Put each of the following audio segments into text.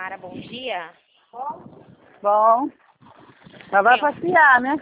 Mara, bom dia. Bom, mas vai passear, né?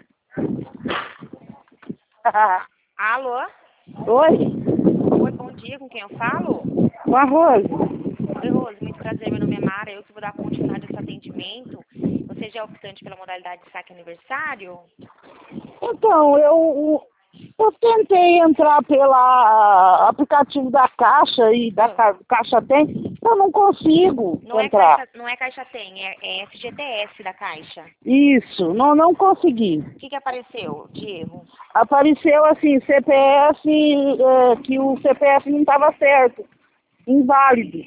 Alô? Oi, Oi, bom dia, com quem eu falo? com a Rose. Oi, Rose, muito prazer, meu nome é Mara, eu que vou dar continuidade a esse atendimento. Você já é optante pela modalidade de saque aniversário? Então, eu tentei entrar pela aplicativo da Caixa e da Caixa Tem, eu não consigo entrar. Não é Caixa Tem, é FGTS da Caixa. Isso, não consegui. O que apareceu de erro? Apareceu assim, CPF, que o CPF não estava certo, inválido.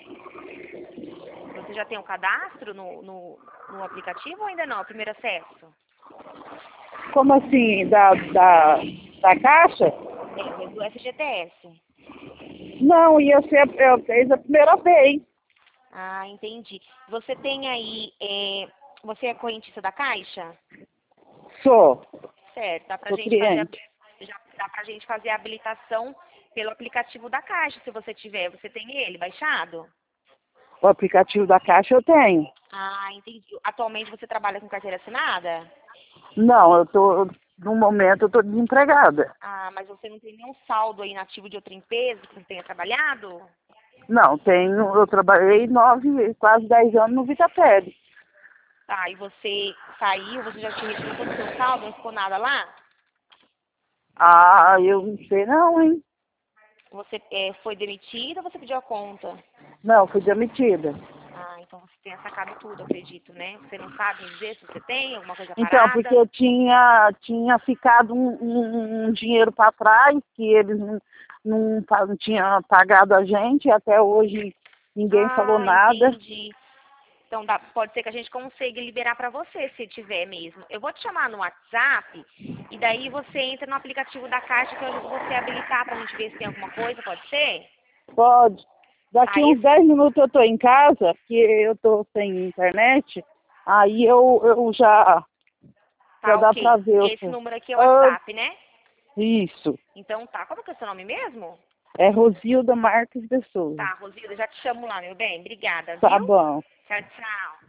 Você já tem um cadastro no aplicativo ou ainda não? É o primeiro acesso? Como assim, da Caixa? É, do FGTS. Não, ia ser a primeira vez. Ah, entendi. Você tem aí, você é correntista da Caixa? Sou, Certo, dá pra sou gente fazer cliente. já dá pra gente fazer a habilitação pelo aplicativo da Caixa, se você tiver. Você tem ele baixado? O aplicativo da Caixa eu tenho. Ah, entendi. Atualmente você trabalha com carteira assinada? Não, no momento eu tô desempregada. Ah, mas você não tem nenhum saldo aí nativo de outra empresa que você tenha trabalhado? Não, eu trabalhei quase 10 anos no Vitapele. Tá, e você saiu, você já te retirou todo o seu saldo, não ficou nada lá? Ah, eu não sei não, hein? Você foi demitida ou você pediu a conta? Não, fui demitida. Ah, então você tenha sacado tudo, acredito, né? Você não sabe me dizer se você tem alguma coisa Então, porque parada? eu tinha ficado um dinheiro para trás, que eles não tinham pagado a gente, e até hoje ninguém falou Ah, nada. entendi. Então pode ser que a gente consiga liberar para você, se tiver mesmo. Eu vou te chamar no WhatsApp e daí você entra no aplicativo da Caixa que eu ajudo você a habilitar para a gente ver se tem alguma coisa, pode ser? Pode. Daqui Tá, uns 10 minutos eu tô em casa, que eu tô sem internet, aí eu já tá dá pra ok. ver. Esse número aqui é o Ah, WhatsApp, né? isso. Então tá, como que é o seu nome mesmo? É Rosilda Marques de Souza. Tá, Rosilda, já te chamo lá, meu bem. Obrigada, Tá viu? bom. Tchau, tchau.